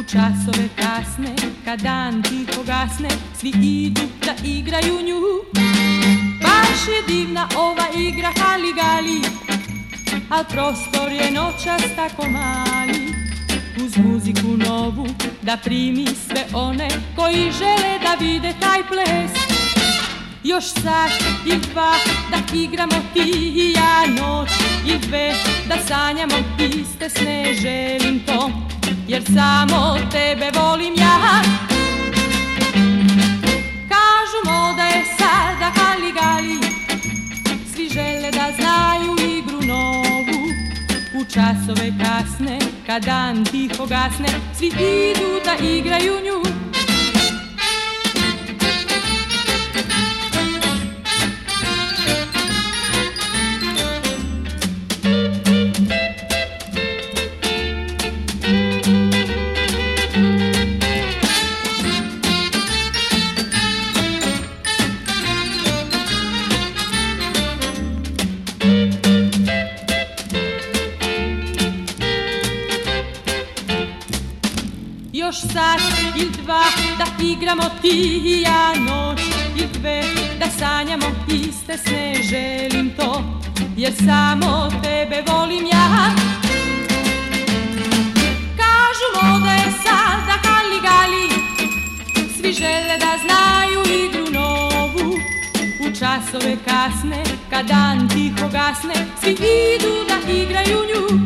časove kasne, kad dan tiho gasne, svi idu da igraju nju. Baš je divna ova igra haligali, al prostor je noćas tako mali. Uz muziku novu da primi sve one koji žele da vide taj ples. Još sat ili dva da igramo ti i ja, noć ili dve da sanjamo iste sne. Želim to jer samo tebe volim ja. Kažu moda je sada haligali, svi žele da znaju igru novu. U časove kasne, kad dan tiho gasne, svi idu da igraju nju. Još sat ili dva da igramo ti i ja, noć ili dve da sanjamo iste sne. Želim to jer samo tebe volim ja. Kažu moda je sada haligali, svi žele da znaju igru novu. U časove kasne, kad dan tiho gasne, svi idu da igraju nju.